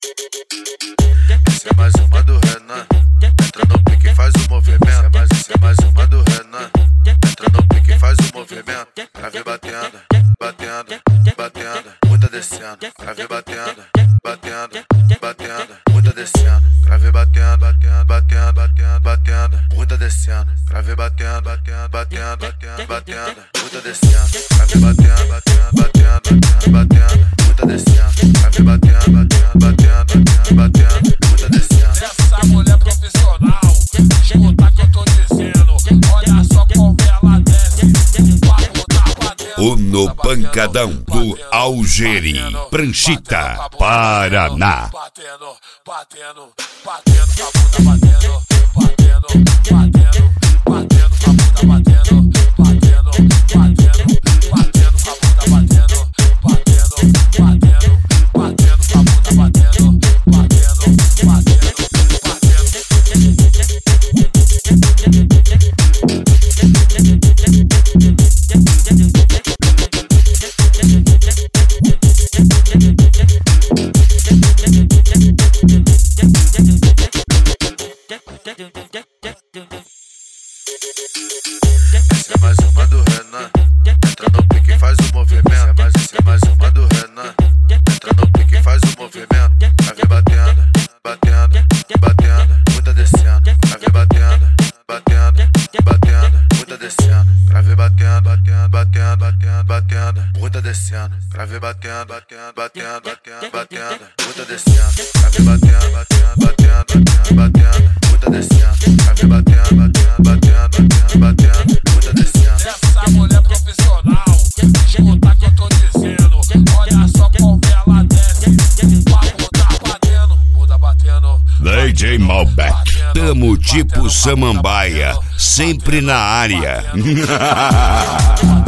Essa é mais uma do Renan. Entra no pique e faz o movimento. Essa é mais uma do Renan. Entra no pique e faz o movimento. Pra ver batendo, batendo, batendo, muita descendo. Pra ver batendo, batendo, batendo, muita descendo. Pra ver batendo, batendo, batendo, batendo, batendo, muita descendo. Pra ver batendo, batendo, batendo, batendo, batendo, muita descendo. Pra ver batendo, batendo, batendo, batendo, batendo, muita descendo. Pra ver batendo, batendo, batendo, batendo, batendo, muita descendo. Essa mulher profissional, escuta que eu tô dizendo. Olha só como ela desce. O No Pancadão do Algeri, Pranchita, Paraná. Batendo, batendo, batendo, com a bunda batendo, batendo, batendo, batendo, com a bunda batendo, batendo, batendo, batendo, com a bunda batendo, batendo, batendo, batendo, com a bunda batendo, batendo, batendo, Essa é mais uma do Renan. Entra no pique e faz o movimento. Essa é mais uma do Renan. Entra no pique e faz o movimento. Pra ver batendo, batendo, batendo, muita descendo. Pra ver batendo, batendo, batendo, muita descendo. Pra ver batendo, batendo, batendo, batendo, batendo, muita descendo. Pra ver batendo, batendo, batendo, batendo, batendo, muita descendo. Pra ver batendo, batendo, batendo, batendo, batendo, muita descendo. Pra ver batendo, batendo, batendo, batendo, batendo, muita descendo. essa mulher profissional, escuta que eu tô dizendo. Olha só como ela desce. Com a bunda batendo, DJ Malbec, tamo tipo Samambaia, sempre na área.